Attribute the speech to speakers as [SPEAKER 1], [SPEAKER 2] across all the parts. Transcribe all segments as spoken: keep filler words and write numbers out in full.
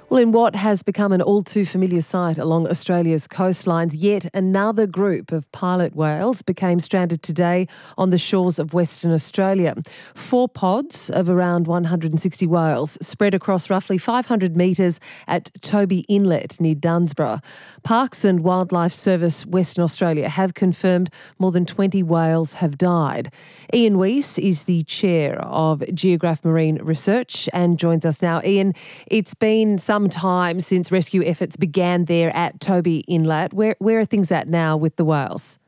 [SPEAKER 1] Well, in what has become an all too familiar sight along Australia's coastlines, yet another group of pilot whales became stranded today on the shores of Western Australia. Four pods of around one hundred sixty whales spread across roughly five hundred metres at Toby Inlet near Dunsborough. Parks and Wildlife Service Western Australia have confirmed more than twenty whales have died. Ian Weiss is the chair of Geograph Marine Research and joins us now. Ian, it's been some time since rescue efforts began there at Toby Inlet. Where where are things at now with the whales?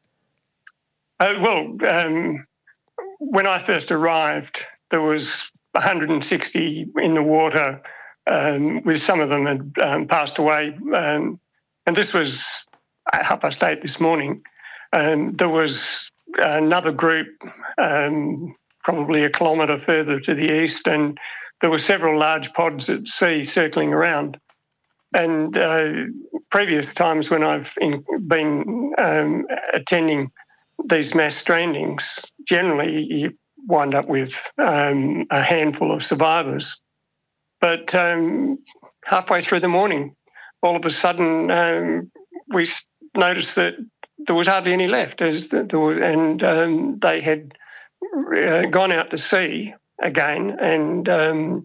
[SPEAKER 2] Uh, well, um, when I first arrived, there was one hundred sixty in the water, um, with some of them had um, passed away. Um, and this was at half past eight this morning. Um, there was another group, um, probably a kilometre further to the east, and there were several large pods at sea circling around. And uh, previous times when I've in, been um, attending these mass strandings, generally you wind up with um, a handful of survivors. But um, halfway through the morning, all of a sudden um, we noticed that there was hardly any left, as there were, and um, they had uh, gone out to sea again, and um,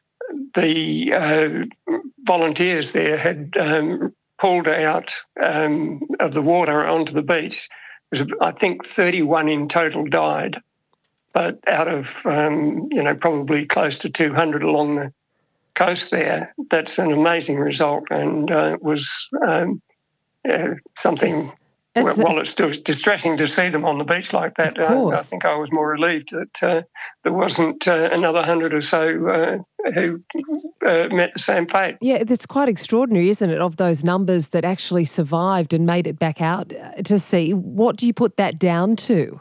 [SPEAKER 2] the uh, volunteers there had um, pulled out um, of the water onto the beach. It was, I think, thirty-one in total died, but out of um, you know probably close to two hundred along the coast there, that's an amazing result, and uh, it was um, uh, something. Well, while it's still distressing to see them on the beach like that, uh, I think I was more relieved that uh, there wasn't uh, another hundred or so uh, who uh, met the same fate.
[SPEAKER 1] Yeah, that's quite extraordinary, isn't it, of those numbers that actually survived and made it back out to sea. What do you put that down to?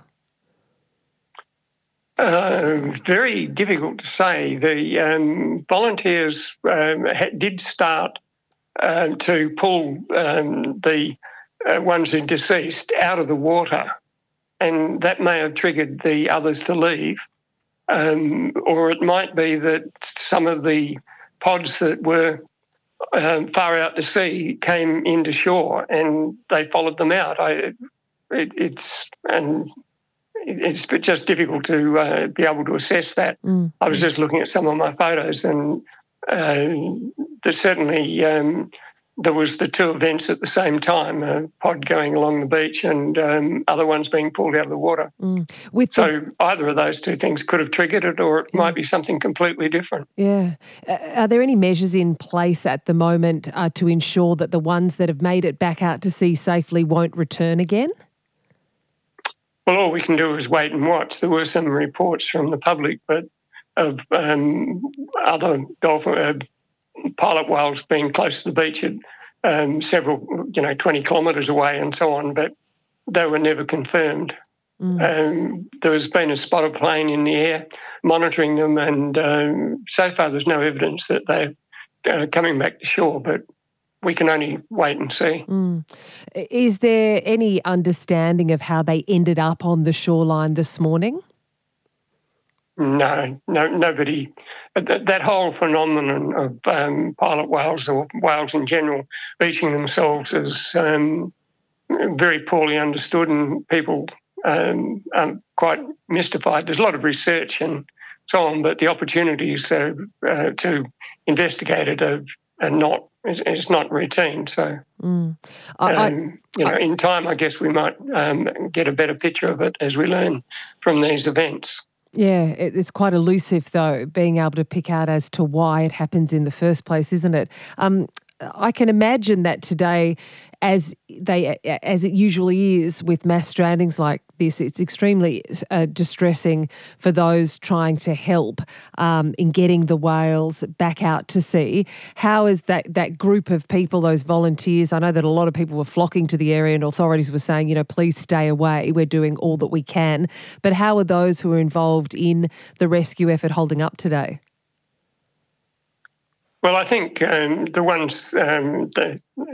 [SPEAKER 2] Uh, very difficult to say. The um, volunteers um, had, did start uh, to pull um, the Uh, ones who deceased out of the water, and that may have triggered the others to leave, um, or it might be that some of the pods that were um, far out to sea came into shore and they followed them out. I, it, it's and it's just difficult to uh, be able to assess that. Mm. I was just looking at some of my photos, and uh, there's certainly. Um, There was the two events at the same time, a pod going along the beach and um, other ones being pulled out of the water. Mm. With so the... either of those two things could have triggered it, or it yeah. might be something completely different.
[SPEAKER 1] Yeah. Uh, are there any measures in place at the moment uh, to ensure that the ones that have made it back out to sea safely won't return again?
[SPEAKER 2] Well, all we can do is wait and watch. There were some reports from the public, but of um, other dolphin... Uh, pilot whales being close to the beach at um, several, you know, twenty kilometres away and so on, but they were never confirmed. Mm. Um, there has been a spotter plane in the air monitoring them, and um, so far there's no evidence that they're uh, coming back to shore, but we can only wait and see. Mm.
[SPEAKER 1] Is there any understanding of how they ended up on the shoreline this morning?
[SPEAKER 2] No, no, nobody. That, that whole phenomenon of um, pilot whales, or whales in general, beaching themselves is um, very poorly understood, and people um, are quite mystified. There's a lot of research and so on, but the opportunities uh, uh, to investigate it are, are not. It's not routine. So, mm. I, um, you know, I, in time, I guess we might um, get a better picture of it as we learn from these events.
[SPEAKER 1] Yeah, it's quite elusive, though, being able to pick out as to why it happens in the first place, isn't it? Um, I can imagine that today, as they as it usually is with mass strandings like this, it's extremely uh, distressing for those trying to help um, in getting the whales back out to sea. How is that that group of people, those volunteers? I know that a lot of people were flocking to the area, and authorities were saying, you know, please stay away. We're doing all that we can. But how are those who are involved in the rescue effort holding up today?
[SPEAKER 2] Well, I think um, the ones um, the,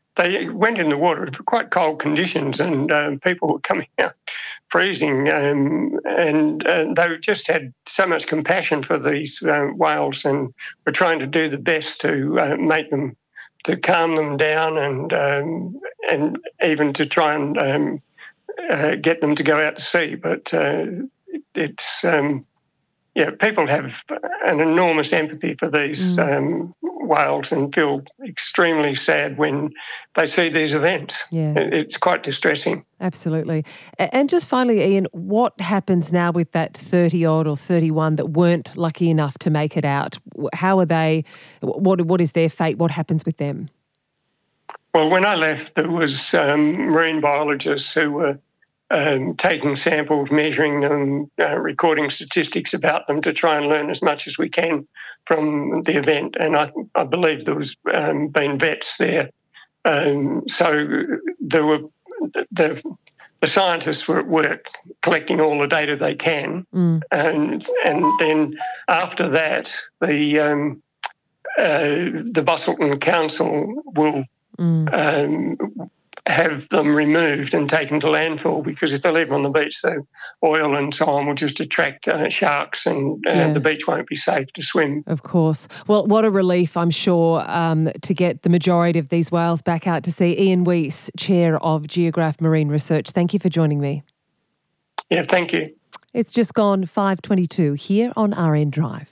[SPEAKER 2] they went in the water for quite cold conditions, and um, people were coming out freezing, um, and uh, they just had so much compassion for these uh, whales, and were trying to do the best to uh, make them, to calm them down, and um, and even to try and um, uh, get them to go out to sea. But uh, it's um, yeah, people have an enormous empathy for these mm. um, whales and feel extremely sad when they see these events.
[SPEAKER 1] Yeah.
[SPEAKER 2] It's quite distressing.
[SPEAKER 1] Absolutely. And just finally, Ian, what happens now with that thirty-odd or thirty-one that weren't lucky enough to make it out? How are they, what, what is their fate? What happens with them?
[SPEAKER 2] Well, when I left, there was um, marine biologists who were Um, taking samples, measuring them, uh, recording statistics about them to try and learn as much as we can from the event. And I, I believe there was um, been vets there. Um, so there were the the scientists were at work collecting all the data they can, mm. and and then after that, the um, uh, the Busselton Council will. Mm. Um, have them removed and taken to landfill, because if they leave them on the beach, the oil and so on will just attract uh, sharks, and uh, yeah. the beach won't be safe to swim.
[SPEAKER 1] Of course. Well, what a relief, I'm sure, um, to get the majority of these whales back out to sea. Ian Weiss, Chair of Geograph Marine Research, thank you for joining me.
[SPEAKER 2] Yeah, thank you.
[SPEAKER 1] It's just gone five twenty-two here on R N Drive.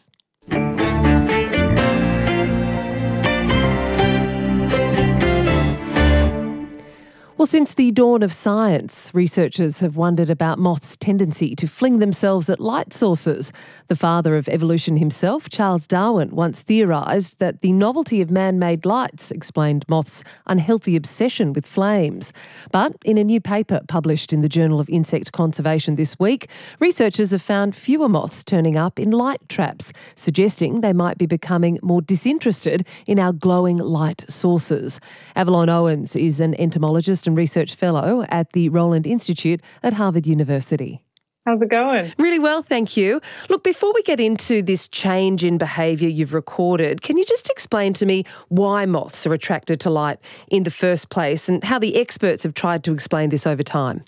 [SPEAKER 1] Well, since the dawn of science, researchers have wondered about moths' tendency to fling themselves at light sources. The father of evolution himself, Charles Darwin, once theorised that the novelty of man-made lights explained moths' unhealthy obsession with flames. But in a new paper published in the Journal of Insect Conservation this week, researchers have found fewer moths turning up in light traps, suggesting they might be becoming more disinterested in our glowing light sources. Avalon Owens is an entomologist and research fellow at the Roland Institute at Harvard University.
[SPEAKER 3] How's it going?
[SPEAKER 1] Really well, thank you. Look, before we get into this change in behaviour you've recorded, can you just explain to me why moths are attracted to light in the first place and how the experts have tried to explain this over time?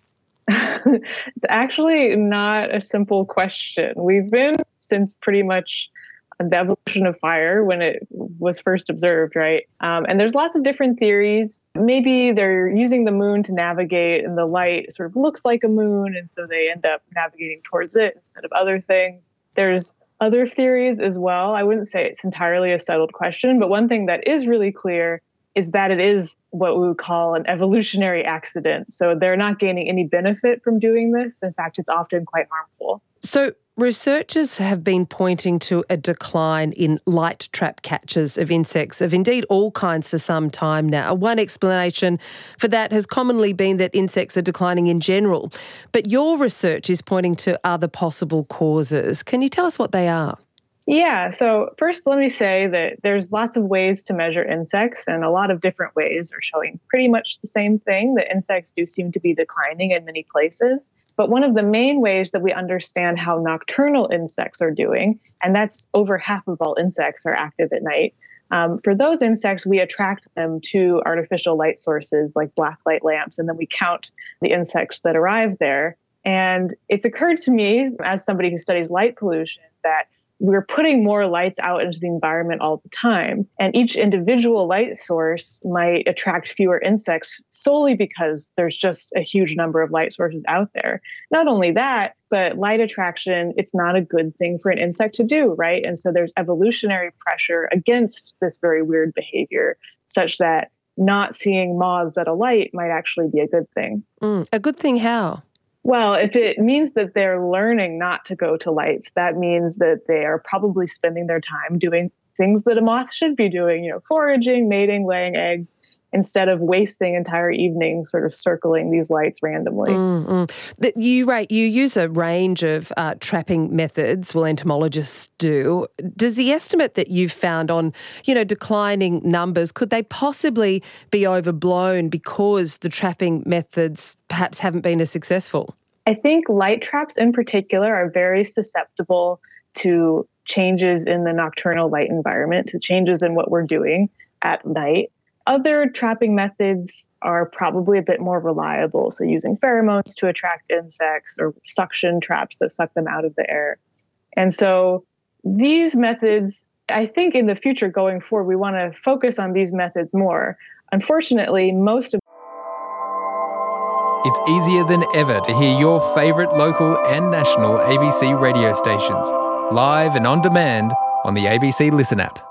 [SPEAKER 3] It's actually not a simple question. We've been since pretty much the evolution of fire when it was first observed, right? Um, and there's lots of different theories. Maybe they're using the moon to navigate and the light sort of looks like a moon, and so they end up navigating towards it instead of other things. There's other theories as well. I wouldn't say it's entirely a settled question, but one thing that is really clear is that it is what we would call an evolutionary accident. So they're not gaining any benefit from doing this. In fact, it's often quite harmful.
[SPEAKER 1] So researchers have been pointing to a decline in light trap catches of insects, of indeed all kinds, for some time now. One explanation for that has commonly been that insects are declining in general. But your research is pointing to other possible causes. Can you tell us what they are?
[SPEAKER 3] Yeah, so first let me say that there's lots of ways to measure insects, and a lot of different ways are showing pretty much the same thing, that insects do seem to be declining in many places. But one of the main ways that we understand how nocturnal insects are doing, and that's over half of all insects are active at night, um, for those insects, we attract them to artificial light sources like black light lamps, and then we count the insects that arrive there. And it's occurred to me, as somebody who studies light pollution, that we're putting more lights out into the environment all the time. And each individual light source might attract fewer insects solely because there's just a huge number of light sources out there. Not only that, but light attraction, it's not a good thing for an insect to do, right? And so there's evolutionary pressure against this very weird behavior, such that not seeing moths at a light might actually be a good thing.
[SPEAKER 1] Mm, a good thing how?
[SPEAKER 3] Well, if it means that they're learning not to go to lights, that means that they are probably spending their time doing things that a moth should be doing, you know, foraging, mating, laying eggs, instead of wasting entire evenings sort of circling these lights randomly.
[SPEAKER 1] Mm-hmm. You, right, you use a range of uh, trapping methods, well, entomologists do. Does the estimate that you've found on, you know, declining numbers, could they possibly be overblown because the trapping methods perhaps haven't been as successful?
[SPEAKER 3] I think light traps in particular are very susceptible to changes in the nocturnal light environment, to changes in what we're doing at night. Other trapping methods are probably a bit more reliable, so using pheromones to attract insects or suction traps that suck them out of the air. And so these methods, I think in the future going forward, we want to focus on these methods more. Unfortunately, most of
[SPEAKER 4] It's easier than ever to hear your favourite local and national A B C radio stations, live and on demand on the A B C Listen app.